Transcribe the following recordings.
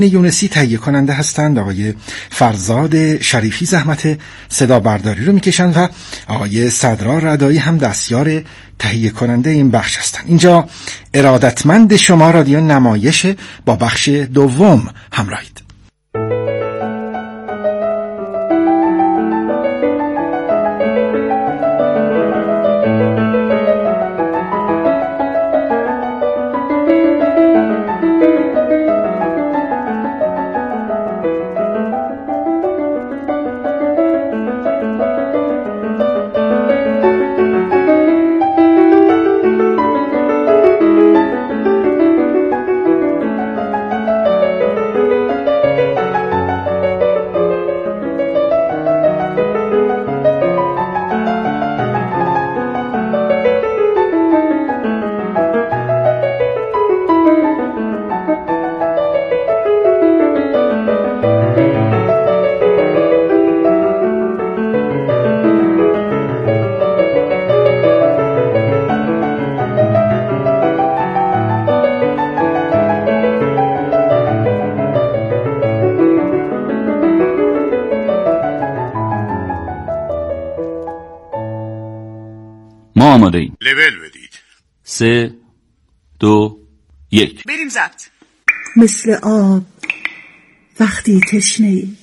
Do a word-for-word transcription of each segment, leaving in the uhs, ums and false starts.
یونسی تهیه کننده هستند. آقای فرزاد شریفی زحمت صدا برداری رو میکشند و آقای صدرا ردایی هم دستیار تهیه کننده این بخش هستند. اینجا ارادتمند شما رادیو نمایش با بخش دوم همراهید. ما آماده ایم. لول بدید. سه دو یک بریم ضبط. مثل آب وقتی تشنه‌ای،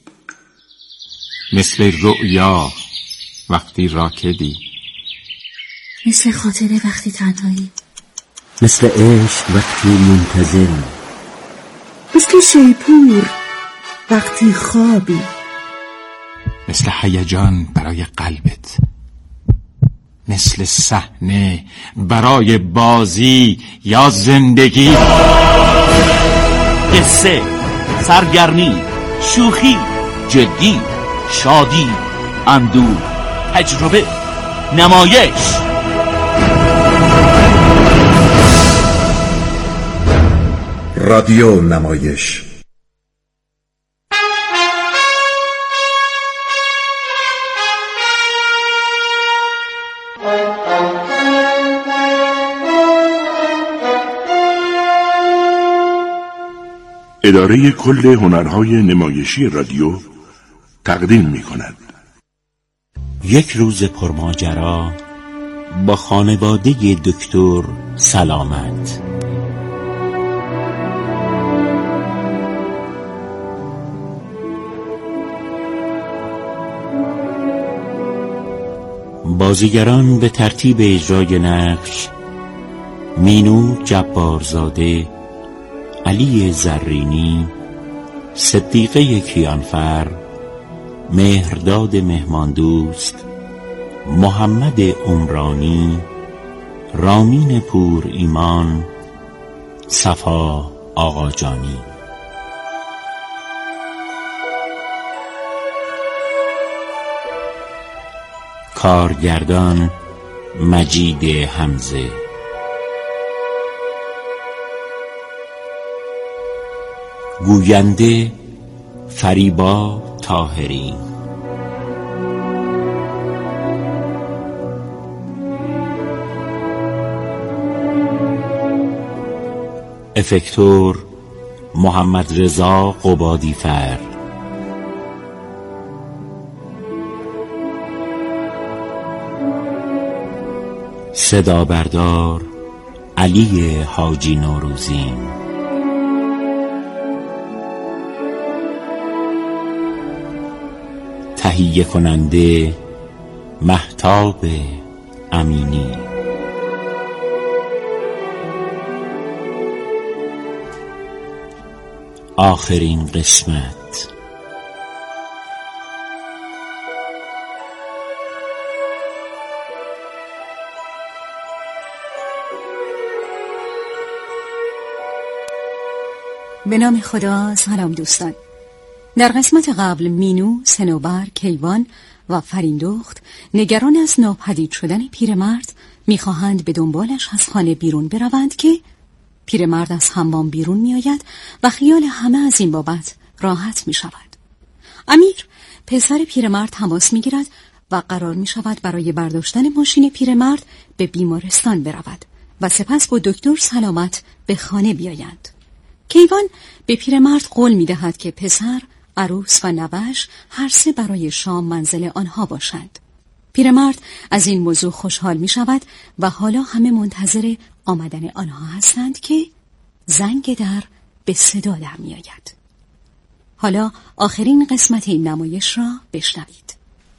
مثل رؤیا وقتی راکدی، مثل خاطره وقتی تنهایی، مثل عشق وقتی منتظر، مثل شیپور وقتی خوابی، مثل هیجان برای قلبت، مثل صحنه برای بازی یا زندگی. قصه، سرگرمی، شوخی، جدی، شادی، اندوه، تجربه، نمایش. رادیو نمایش. اداره کل هنرهای نمایشی رادیو تقدیم می کند. یک روز پرماجرا با خانواده دکتر سلامت. بازیگران به ترتیب اجرای نقش: مینو جبارزاده، علی زرینی، صدیقه کیانفر، مهرداد مهماندوست، محمد عمرانی، رامین پور ایمان، صفا آقاجانی. کارگردان مجید حمزه. گوینده فریبا طاهری. افکتور محمد رضا قبادیفر. صدا بردار علی حاجی نوروزی. تهیه کننده مهتاب امینی. آخرین قسمت. به نام خدا. سلام دوستان. در قسمت قبل مینو، صنوبر، کیوان و فریندخت نگران از ناپدید شدن پیرمرد میخواهند به دنبالش از خانه بیرون بروند که پیرمرد از حمام بیرون میآید و خیال همه از این بابت راحت میشود. امیر پسر پیرمرد تماس میگیرد و قرار میشود برای برداشتن ماشین پیرمرد به بیمارستان برود و سپس با دکتر سلامت به خانه بیایند. کیوان به پیرمرد قول می‌دهد که پسر، عروس و نوش هر سه برای شام منزل آنها باشند. پیرمرد از این موضوع خوشحال می‌شود و حالا همه منتظر آمدن آنها هستند که زنگ در به صدا در می‌آید. حالا آخرین قسمت این نمایش را بشنوید.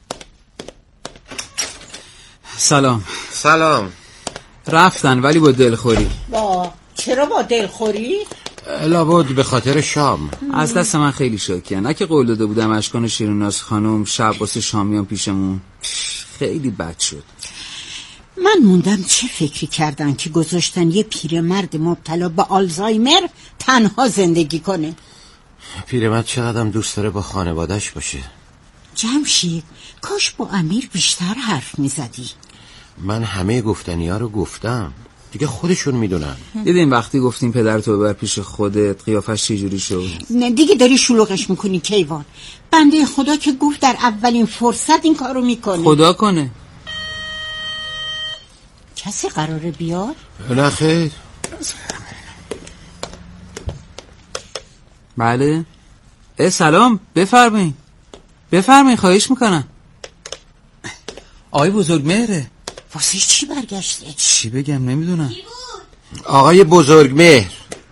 سلام. سلام. رفتن ولی با دلخوری. با چرا با دلخوری؟ لابد به خاطر شام. از دست من خیلی شاکیه. نه که قول داده بودم اشکان شیریناز خانم شب واسه شامیان پیشمون. خیلی بد شد. من موندم چه فکری کردن که گذاشتن یه پیرمرد مبتلا به آلزایمر تنها زندگی کنه. پیرمرد چقدرم دوست داره با خانواده‌اش باشه. جمشید کاش با امیر بیشتر حرف میزدی. من همه گفتنی ها رو گفتم، دیگه خودشون میدونن. دیدین وقتی گفتیم پدرتو ببر پیش خودت قیافش چجوری شد؟ نه دیگه داری شلوغش میکنی کیوان. بنده خدا که گفت در اولین فرصت این کارو میکنه. خدا کنه. کسی قراره بیاد؟ نه خیر. بله. اه سلام، بفرمایید. بفرمایید خواهش میکنم. آقای بزرگمهره. واسه چی برگشته؟ چی بگم نمیدونم. آقای بزرگمهر.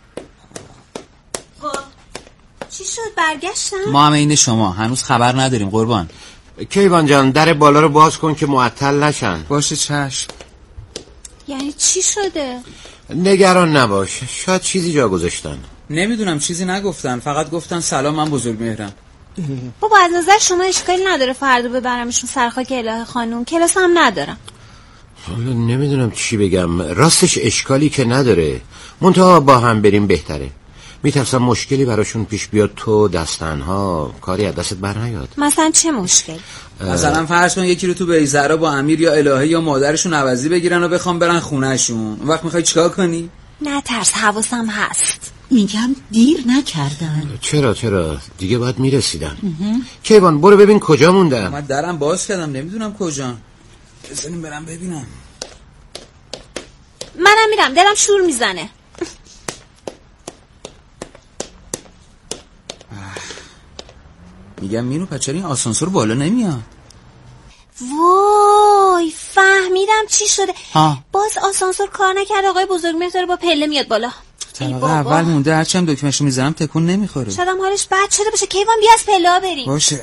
چی شد برگشتن؟ ما همه این شما هنوز خبر نداریم قربان. کیوان جان در بالا رو باز کن که معطل نشن. باشه چشم. یعنی چی شده؟ نگران نباش، شاید چیزی جا گذاشتن. نمیدونم چیزی نگفتن، فقط گفتن سلام من بزرگمهرم. بابا از نظر شما اشکالی نداره فردا ببرمشون سرخاک الهه خانوم، کلاس هم ندارم. حالا نمیدونم چی بگم، راستش اشکالی که نداره، منتها با هم بریم بهتره. میترسم مشکلی براشون پیش بیاد تو دستنها کاری از دستت بر نیاد. مثلا چه مشکل؟ مثلا فرض کن یکی رو تو بیزرا با امیر یا الهه یا مادرشون عوضی بگیرن و بخوام برن خونهشون، اون وقت میخوای چیکار کنی؟ نه ترس، حواسم هست. میگم دیر نکردن. چرا چرا دیگه باید میرسیدن. کیوان برو ببین کجا موندن. من درم باز کردم نمیدونم کجا. بزنیم برم ببینم. منم میرم، دلم شور میزنه. میگم مینو پس چرا این آسانسور بالا نمیاد؟ وای فهمیدم چی شده. ها. باز آسانسور کار نکرده، آقای بزرگمهر داره با پله میاد بالا. طبقه اول مونده، هرچی هم دکمه‌شو میزنم تکون نمیخوره. شاید هم حالش بد شده باشه. کیوان بیا از پله ها بریم. باشه.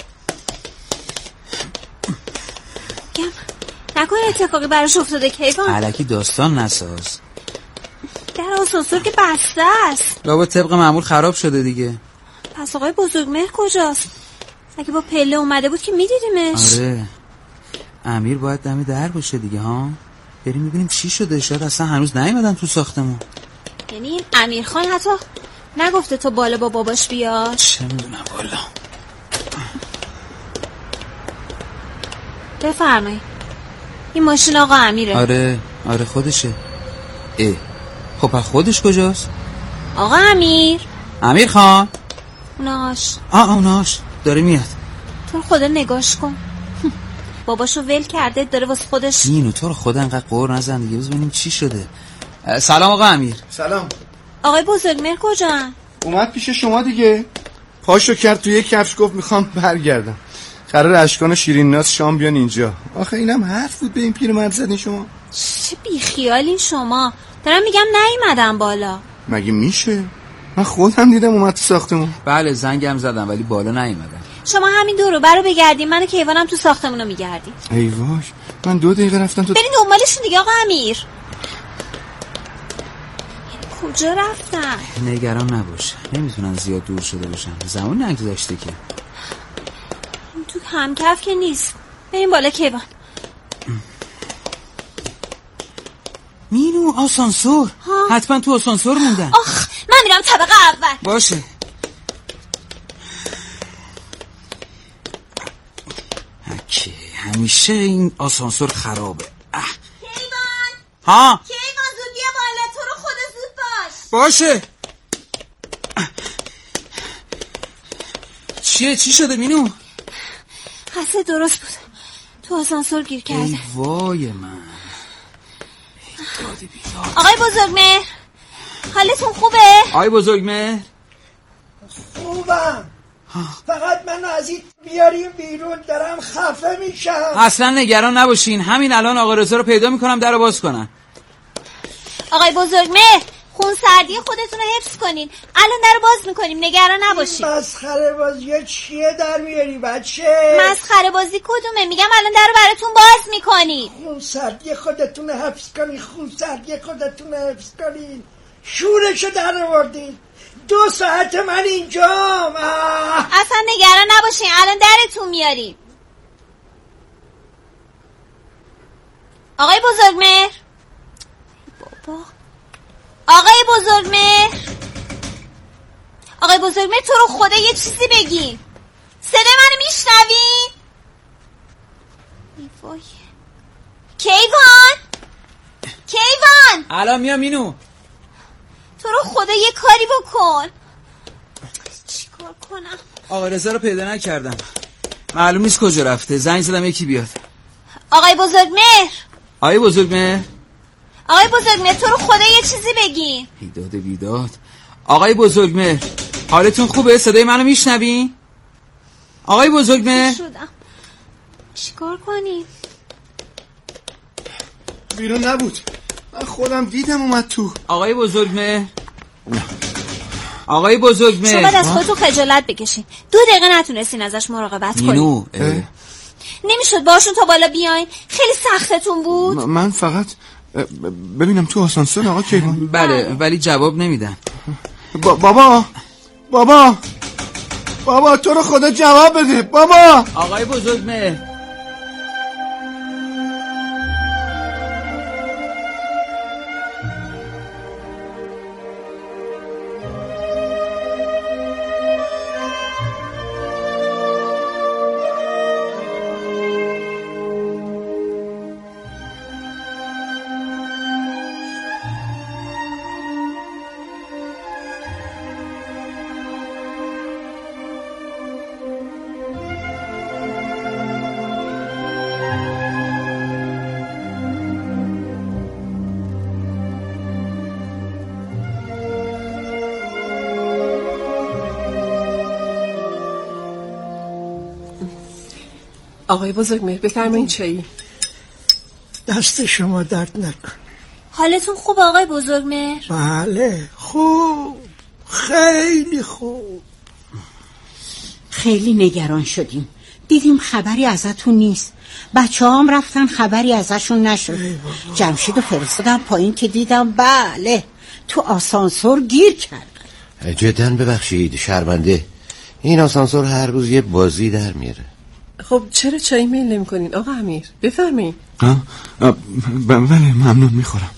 گم نکنه اتفاقی براش افتاده کیوان. الکی داستان نساز. در آسانسور که بسته است. لابد طبق معمول خراب شده دیگه. پس آقای بزرگمهر کجاست؟ اگه با پله اومده بود که میدیدیمش. آره امیر باید دم در باشه دیگه ها. بریم ببینیم چی شده، شاید اصلا هنوز نیومدن تو ساختمون. یعنی این امیرخان حتی نگفته تو بالا با باباش بیاد؟ چه میدونم والا. بفرمایید. این ماشین آقا امیره. آره آره خودشه. اه خب پس خودش کجاست؟ آقا امیر. امیر خان. اوناش. آه اوناش داره میاد. تو خدا نگاش کن. باباشو ول کرده داره واسه خودش. اینو تو رو خدا انقدر قور نزن دیگه، ببینیم چی شده. سلام آقا امیر. سلام. آقای بزرگمهر کجا؟ اومد پیش شما دیگه. پاشو کرد توی یک کفش گفت میخوام برگردم. قرار اشکان و شیرین ناز شام بیان اینجا. آخه اینم حرف بود به این پیرمرد زدین شما. چه بیخیالین شما. دارم میگم نیومدم بالا. مگه میشه؟ من خودم دیدم اومد تو ساختمون. بله زنگم زدم ولی بالا نیومدم. شما همین دورو برو بگردین، من و کیوانم تو ساختمونو میگردیم. ای واش من دو دقیقه رفتم تو. برین دنبالشون دیگه آقا امیر. کجا رفتن؟ نگران نباش، نمیتونن زیاد دور شده باشن، زمان نگذاشته که. تو همکف که نیست. بریم بالا کیوان. مینو آسانسور. ها؟ حتما تو آسانسور موندن. آخ من میرم طبقه اول. باشه. اکی همیشه این آسانسور خرابه. اه. کیوان. ها کیوان زود بیا بالا، تو رو خدا زود باش. باشه. چیه چی شده مینو؟ حسه درست بود، تو آسانسور گیر کرده. ای وای من. آقای بزرگمهر حالتون خوبه؟ آی بزرگمهر خوبم، فقط من از این بیاریم بیرون، دارم خفه میشم. اصلا نگران نباشین، همین الان آقا رضا رو پیدا میکنم در رو باز کنن. آقای بزرگمهر خون سردی خودتون رو حفظ کنین، الان در رو باز میکنیم، نگران نباشین. مسخره بازی چیه در میاری بچه؟ مسخره بازی کدومه؟ میگم الان در رو براتون باز میکنیم. خون سردی خودتون رو حفظ کنین، خون سردی خودتون رو حفظ کنین. شورشو در آوردین، دو ساعت من اینجام. اصلا نگران نباشین، الان درتون میاریم. آقای بزرگمهر، بابا آقای بزرگمهر، آقای بزرگمهر تو رو خدا یه چیزی بگین، صدای منو میشنوین؟ وای کیوان، کیوان الان میام اینو. تو رو خدا یه کاری بکن. چیکار کنم؟ آقا رضا رو پیدا نکردم، معلوم نیست کجا رفته، زنگ زدم یکی بیاد. آقای بزرگمهر، آقای بزرگمهر، آقای بزرگمهر تو رو خدا یه چیزی بگین. بیداد بیداد. آقای بزرگمهر حالتون خوبه؟ صدای منو میشنوین؟ آقای بزرگمهر شدم چیکار کنیم؟ بیرون نبود، من خودم دیدم اومد تو. آقای بزرگمهر، آقای بزرگمهر شما باید از خودتون خجالت بکشین، دو دقیقه نتونستین ازش مراقبت کنین. نمیشد باشون تا بالا بیاین؟ خیلی سختتون بود. من فقط ببینم تو آسانسور آقا کیوان. بله ولی جواب نمیدن. با بابا بابا بابا تو رو خدا جواب بده بابا. آقای بزرگمهر، آقای بزرگمهر بفرمایید چایی. دست شما درد نکن. حالتون خوب آقای بزرگمهر؟ بله خوب، خیلی خوب. خیلی نگران شدیم، دیدیم خبری ازتون نیست. بچه هم رفتن خبری ازشون نشد. جمشید و فرستادم پایین که دیدم بله تو آسانسور گیر کرد. جدا ببخشید شرمنده، این آسانسور هر روز یه بازی در میاره. خب چرا چای میل نمی کنین آقا امیر؟ بفرمایید. بله ممنون میخورم.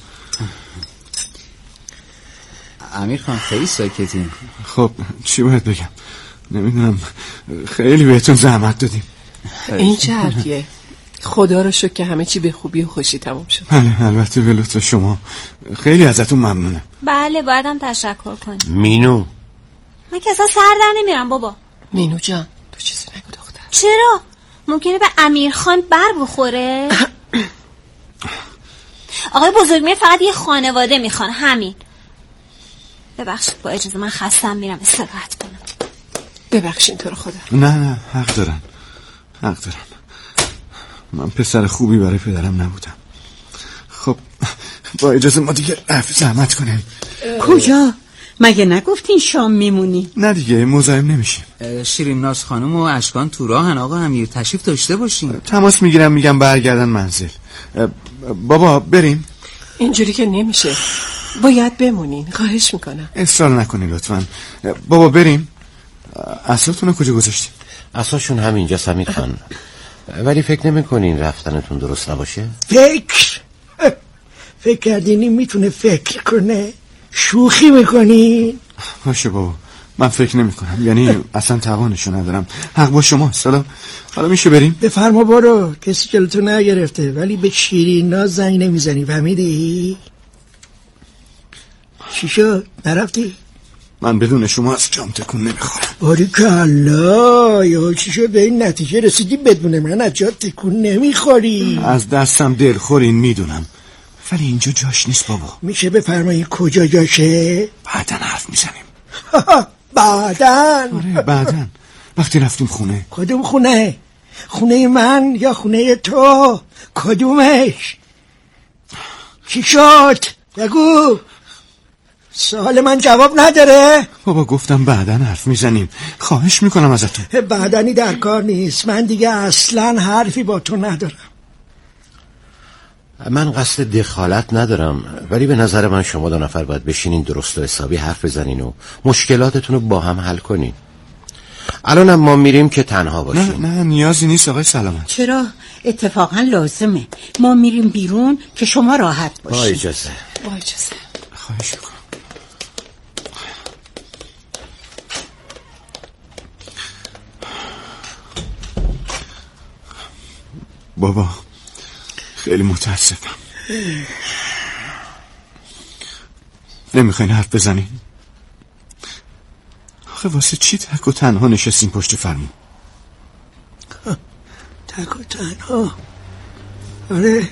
امیر خان خیلی ساکتین. خب چی باید بگم؟ نمیدونم، خیلی بهتون زحمت دادیم. این چه حرفیه؟ خدا رو شکر که همه چی به خوبی و خوشی تموم شد. بله البته به لطف شما، خیلی ازتون ممنونم. بله بایدم تشکر کنیم. مینو من که اصلا سر در نمیرم بابا. مینو جان تو چیزی نگو دختر. چرا؟ ممکنه به امیر خان بر بخوره؟ آقای بزرگمهر فقط یه خانواده میخوان، همین. ببخشید با اجازه من خستم، میرم استراحت کنم. ببخشید تو رو خدا. نه نه حق دارن، حق دارن. من پسر خوبی برای پدرم نبودم. خب با اجازه ما دیگه رفت زحمت کنیم. کجا؟ مگه نگفتین شام میمونی؟ نه دیگه مزاحم نمیشیم. شیرین ناز خانم و اشکان تو راهن آقا امیر، تشریف داشته باشین. تماس میگیرم میگم برگردن منزل. بابا بریم. اینجوری که نمیشه، باید بمونین، خواهش میکنم. اصرار نکنین لطفا. بابا بریم. عصاتونو کجا گذاشتین؟ عصاشون همینجا سمید خان. ولی فکر نمیکنین رفتنتون درست نباشه؟ فکر فکر کردینی میتونه فکر کنه؟ شوخی میکنی؟ باشه بابا من فکر نمی کنم، یعنی اصلا توانشو ندارم. حق با شما. سلام، حالا میشه بریم؟ بفرما برو، کسی جلوتو نگرفته. ولی به شیرین ناز زنگ نمیزنی، فهمیدی؟ چی شد؟ نرفتی؟ من بدون شما از جام تکون نمیخورم. باریکلا، یا چی شد به این نتیجه رسیدی بدون من از جا تکون نمیخوری؟ از دستم دلخورین میدونم، ولی اینجا جاش نیست بابا. میشه بفرمایید کجا جاشه؟ بعدن حرف میزنیم. بعدن؟ آره بعدن، وقتی رفتیم خونه. کدوم خونه؟ خونه من یا خونه تو؟ کدومش؟ چی شد؟ بگو. سوال من جواب نداره؟ بابا گفتم بعدن حرف میزنیم، خواهش میکنم ازتون. بعدنی در کار نیست، من دیگه اصلا حرفی با تو ندارم. من قصد دخالت ندارم، ولی به نظر من شما دو نفر باید بشینین درست و حسابی حرف بزنین و مشکلاتتون رو با هم حل کنین. الانم ما میریم که تنها باشیم. نه نه نیازی نیست آقای سلامت. چرا؟ اتفاقا لازمه. ما میریم بیرون که شما راحت باشین. با اجازه. با اجازه. خواهش میکنم. بابا خیلی متاسفم. نمیخواین حرف بزنین؟ آخه واسه چی تک و تنها نشستین پشت فرمون؟ تک و تنها؟ آره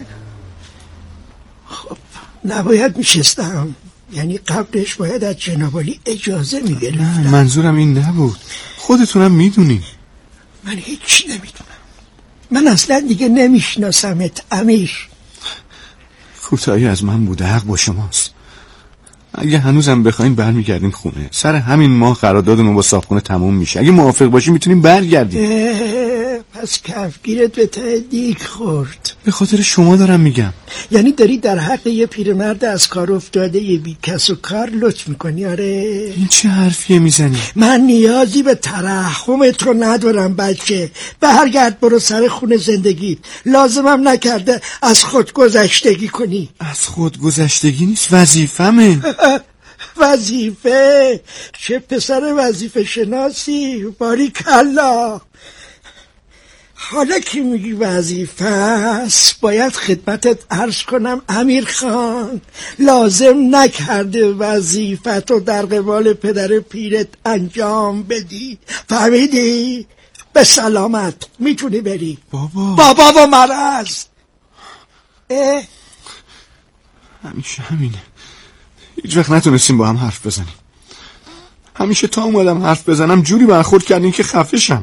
خب نباید میشستم، یعنی قبلش باید از جنابالی اجازه میگرفتم. نه منظورم این نبود، خودتونم میدونین. من هیچی نمیدونم، من اصلا دیگه نمیشناسمت امیر. کوتاهی از من بوده، حق با شماست. اگه هنوزم بخواین برمیگردیم خونه، سر همین ماه قراردادمون با صاحبخونه تموم میشه. اگه موافق باشی میتونیم برگردیم. پس کفگیرت به ته دیگ خورد. به خاطر شما دارم میگم. یعنی داری در حق یه پیرمرد از کار افتاده یه بی کس و کار لطف میکنی؟ آره این چه حرفیه میزنی؟ من نیازی به ترحمت رو ندارم بچه. برگرد برو سر خونه زندگی، لازمم نکرده از خود گذشتگی کنی. از خود گذشتگی نیست، وظیفمه. وظیفه؟ چه پسر وظیفه شناسی، باریکلا. حالا که میگی وظیفه است، باید خدمتت عرض کنم امیر خان لازم نکرده وظیفت رو در قبال پدر پیرت انجام بدی، فهمیدی؟ به سلامت میتونی بری. بابا بابا و مرض. اه؟ همیشه همینه، هیچ وقت نتونستیم با هم حرف بزنیم. همیشه تا اومدم حرف بزنم جوری برخورد کردین که خفه شم.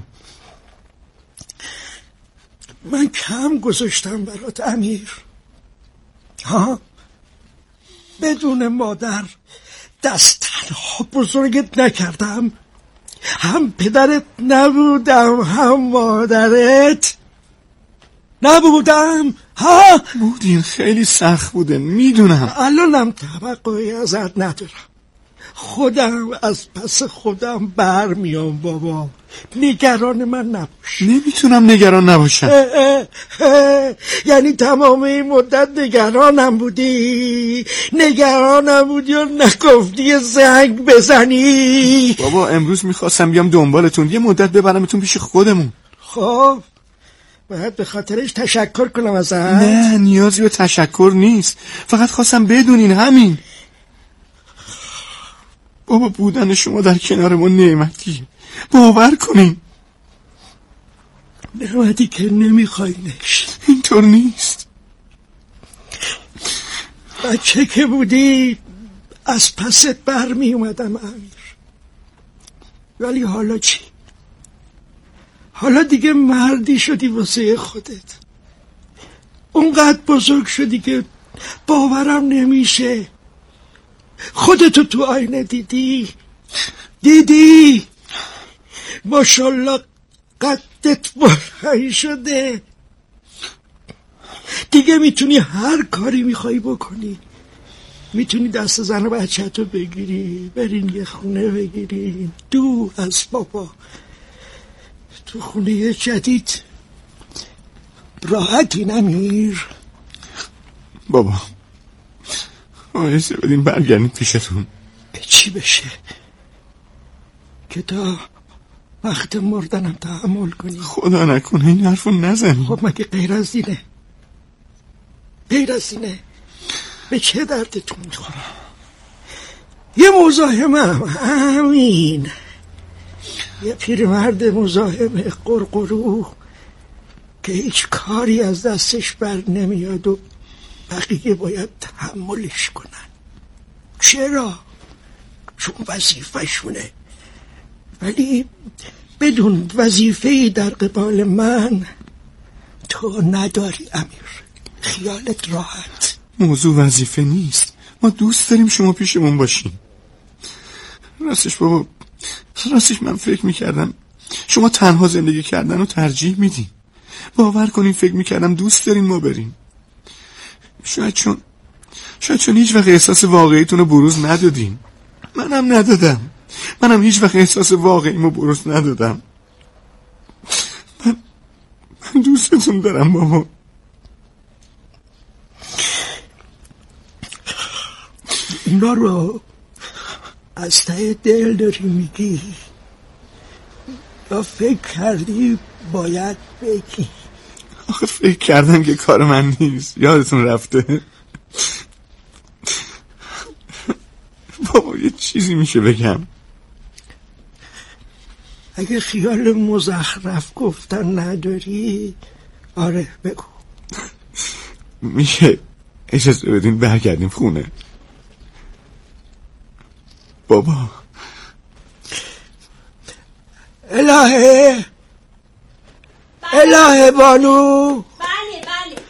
من کم گذاشتم برات امیر. ها بدون مادر دست تنها بزرگت نکردم، هم پدرت نبودم هم مادرت نبودم. ها بودین، خیلی سخت بوده میدونم. الانم توقعی ازت ندارم، خودم از پس خودم بر میام بابا، نگران من نباش. نمیتونم نگران نباشم. اه اه اه. یعنی تمام این مدت نگرانم بودی؟ نگرانم بودی و نگفتی زنگ بزنی؟ بابا امروز میخواستم بیام دنبالتون یه مدت ببرمتون پیش خودمون. خب باید به خاطرش تشکر کنم ازت؟ نه نیازی به تشکر نیست، فقط خواستم بدونین همین. بابا بودن شما در کنار ما نعمتیه، باور کنین. نعمتی که نمیخواینش. اینطور نیست. بچه که بودی از پست بر می اومدم امیر، ولی حالا چی؟ حالا دیگه مردی شدی واسه خودت، اونقدر بزرگ شدی که باورم نمیشه. خودتو تو آینه دیدی؟ دیدی؟ ماشالله قدت بلند شده، دیگه میتونی هر کاری میخوای بکنی. میتونی دست زن و بچه‌تو بگیری برین یه خونه بگیرین دو از بابا، تو خونه جدید راحتی نمیر. بابا آیسته بدین برگردیم پیشتون. چی بشه؟ که تا وقت مردنم تحمل کنی؟ خدا نکنه این حرفو نزنی. خب مگه غیر از اینه؟ غیر از اینه؟ به چه دردتون میخورم؟ یه مزاحمم همین، یه پیرمرد مزاحم قرقرو که هیچ کاری از دستش بر نمیاد و بقیه باید تحملش کنن. چرا؟ چون وظیفه‌شونه. ولی بدون وظیفه‌ای در قبال من تو نداری امیر. خیالت راحت. موضوع وظیفه نیست، ما دوست داریم شما پیشمون باشین. راستش بابا، راستش من فکر میکردم شما تنها زندگی کردن رو ترجیح میدین. باور کنین فکر میکردم دوست دارین ما بریم. شاید چون شاید چون هیچ وقت احساس واقعیتون رو بروز ندادین. منم ندادم. منم هیچ وقت احساس واقعیمو بروز ندادم. من من دوستتون دارم بابا. اینا رو از ته دل داری میگی یا فکر کردی باید بگی؟ آخه فکر کردم که کار من نیست. یادتون رفته؟ بابا یه چیزی میشه بگم؟ اگه خیال مزخرف گفتن نداری آره بگو. میشه اجازه بدین برگردیم خونه؟ بابا الهه الهه بانو. بله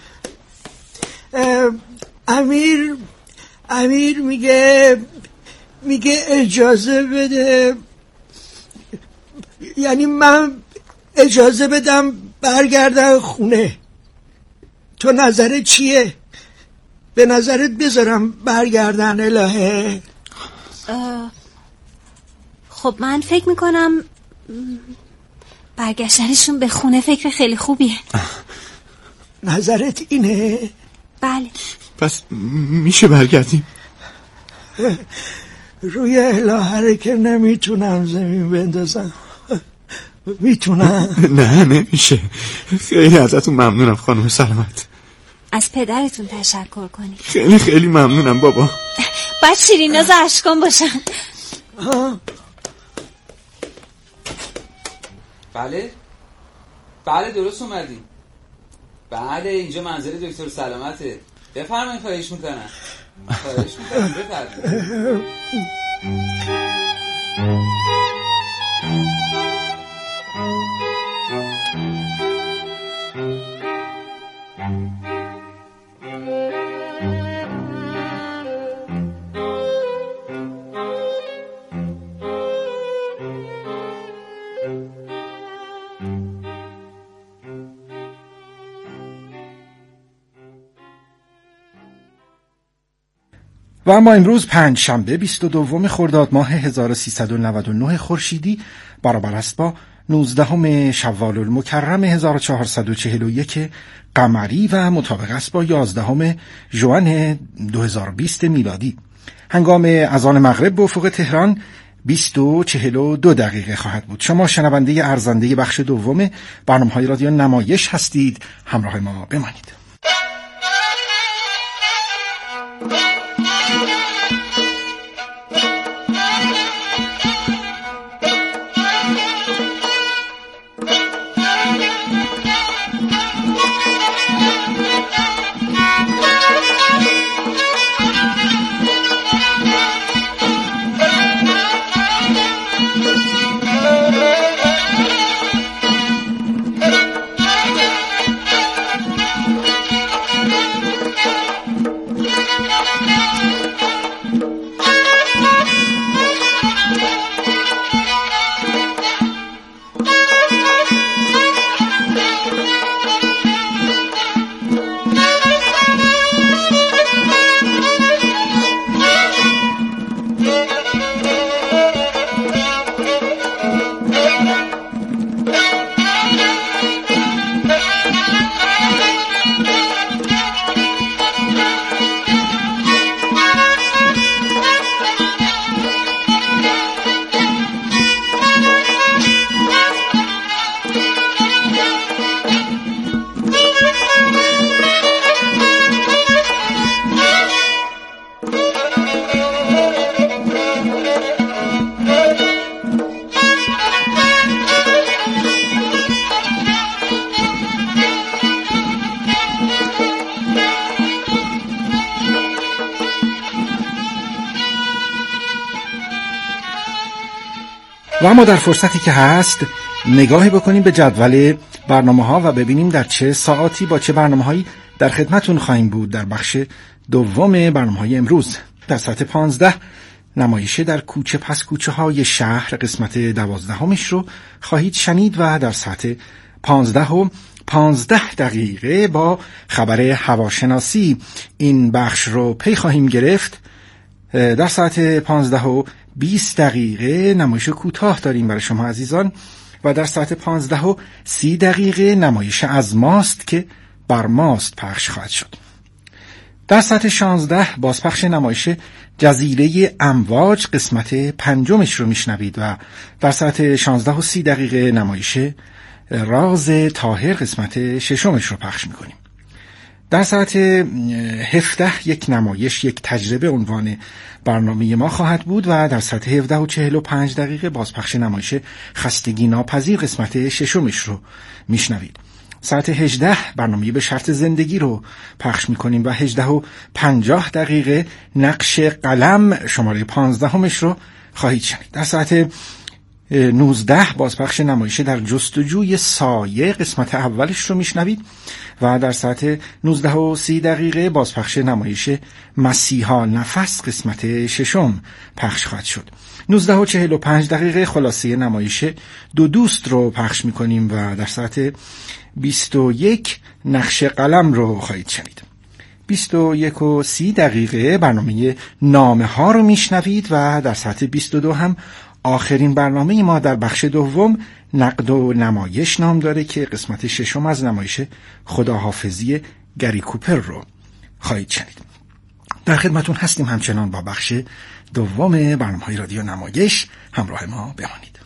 بله. امیر امیر میگه میگه اجازه بده، یعنی من اجازه بدم برگردم خونه. تو نظرت چیه؟ به نظرت بذارم برگردن الهه؟ خب من فکر میکنم برگشتنشون به خونه فکر خیلی خوبیه. نظرت اینه؟ بله. پس میشه برگردیم؟ روی الهه که نمیتونم زمین بندازم. میتونم؟ نه نمیشه. خیلی ازتون ممنونم خانم سلامت. از پدرتون تشکر کنی. خیلی خیلی ممنونم بابا. باید شیریناز اشکان باشم. بله بله درست اومدی. بله اینجا منزل دکتر سلامته. بفرمایید. خواهش میکنم خواهش میکنم بفرمایید. و اما امروز پنج شنبه بیست و دوم خرداد ماه هزار و سیصد و نود و نه خورشیدی برابر است با نوزدهم شوال المکرم هزار و چهارصد و چهل و یک قمری و مطابق است با یازدهم ژوئن دو هزار و بیست میلادی. هنگام اذان مغرب به افق تهران بیست و چهل و دو دقیقه خواهد بود. شما شنونده ارزنده بخش دوم برنامه‌های رادیو نمایش هستید. همراه ما بمانید. و اما در فرصتی که هست نگاهی بکنیم به جدول برنامه‌ها و ببینیم در چه ساعاتی با چه برنامه‌هایی در خدمتون خواهیم بود. در بخش دوم برنامه‌های امروز در ساعت پانزده نمایش در کوچه پس کوچه های شهر قسمت دوازدهمش رو خواهید شنید و در ساعت پانزده و پانزده دقیقه با خبر هواشناسی این بخش رو پی خواهیم گرفت. در ساعت پانزده و بیست دقیقه نمایش کوتاه داریم برای شما عزیزان و در ساعت پانزده و سی دقیقه نمایش از ماست که بر ماست پخش خواهد شد. در ساعت شانزده بازپخش نمایش جزیره امواج قسمت پنجمش رو میشنوید و در ساعت شانزده و سی دقیقه نمایش راز طاهر قسمت ششمش رو پخش میکنیم. در ساعت هفده یک نمایش یک تجربه عنوان برنامه ما خواهد بود و در ساعت هفده و چهل و پنج دقیقه بازپخش نمایش خستگی ناپذیر قسمت ششمش رو میشنوید. ساعت هجده برنامه به شرط زندگی رو پخش میکنیم و هجده و پنجاه دقیقه نقش قلم شماره پانزدهمش رو خواهید شنید. در ساعت نوزده بازپخش نمایش در جستجوی سایه قسمت اولش رو میشنوید و در ساعت نوزده و سی دقیقه بازپخش نمایش مسیحا نفس قسمت ششم پخش خواهد شد. نوزده و چهل و پنج دقیقه خلاصه نمایش دو دوست رو پخش میکنیم و در ساعت بیست و یک نقش قلم رو خواهید شنید. بیست و یک و سی دقیقه برنامه نامه ها رو میشنوید و در ساعت بیست و دو هم آخرین برنامه ما در بخش دوم نقد و نمایش نام داره که قسمت ششم از نمایش خداحافظی گری کوپر رو خواهید شنید. در خدمتون هستیم همچنان با بخش دوم برنامه‌های رادیو نمایش. همراه ما بمانید.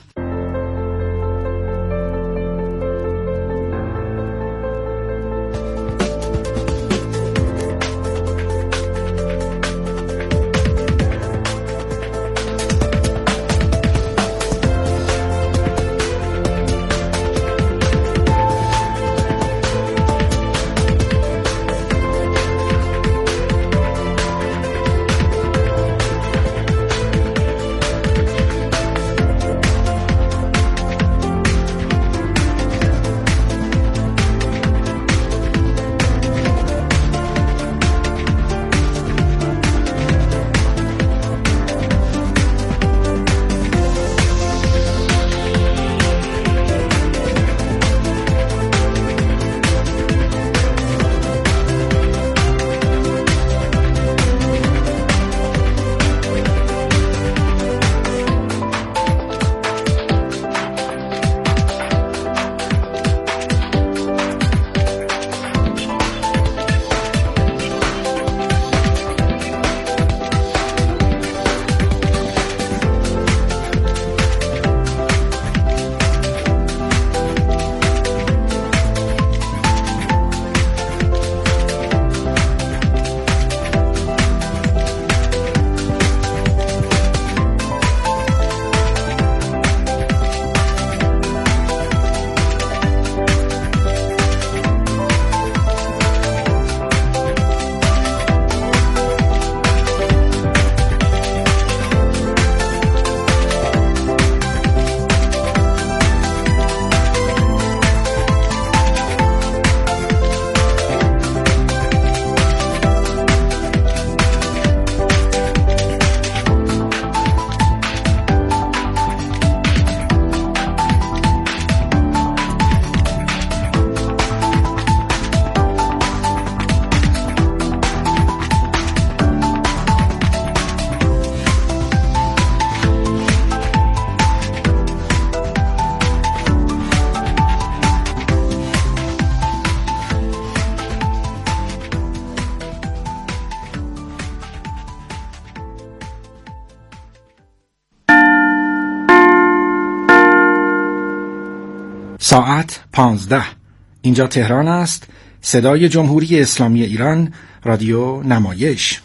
ساعت پانزده. اینجا تهران است. صدای جمهوری اسلامی ایران، رادیو نمایش.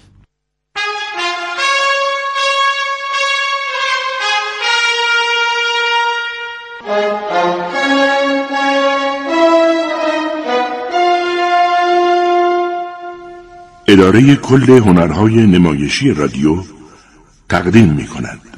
اداره کل هنرهای نمایشی رادیو تقدیم می کند.